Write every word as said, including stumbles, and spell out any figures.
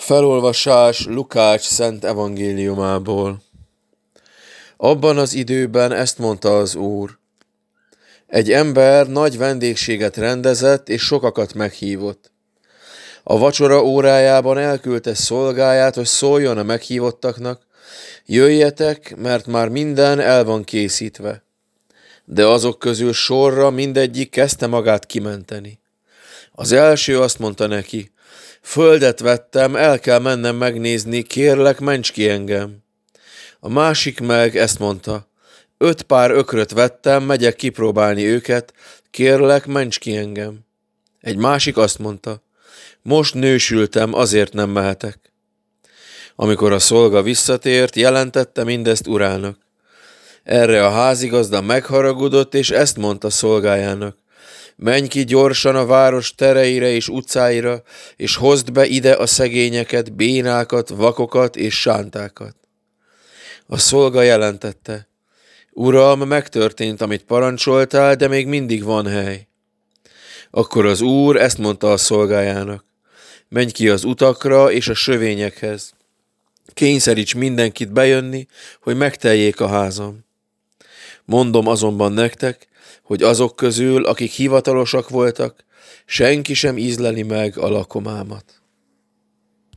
Felolvasás Lukács szent evangéliumából. Abban az időben ezt mondta az Úr: egy ember nagy vendégséget rendezett, és sokakat meghívott. A vacsora órájában elküldte szolgáját, hogy szóljon a meghívottaknak: jöjjetek, mert már minden el van készítve. De azok közül sorra mindegyik kezdte magát kimenteni. Az első azt mondta neki: földet vettem, el kell mennem megnézni, kérlek, ments ki engem. A másik meg ezt mondta: öt pár ökröt vettem, megyek kipróbálni őket, kérlek, ments ki engem. Egy másik azt mondta: most nősültem, azért nem mehetek. Amikor a szolga visszatért, jelentette mindezt urának. Erre a házigazda megharagudott, és ezt mondta szolgájának: menj ki gyorsan a város tereire és utcáira, és hozd be ide a szegényeket, bénákat, vakokat és sántákat. A szolga jelentette: Uram, megtörtént, amit parancsoltál, de még mindig van hely. Akkor az úr ezt mondta a szolgájának: menj ki az utakra és a sövényekhez. Kényszeríts mindenkit bejönni, hogy megteljék a házam. Mondom azonban nektek, hogy azok közül, akik hivatalosak voltak, senki sem ízleli meg a lakomámat.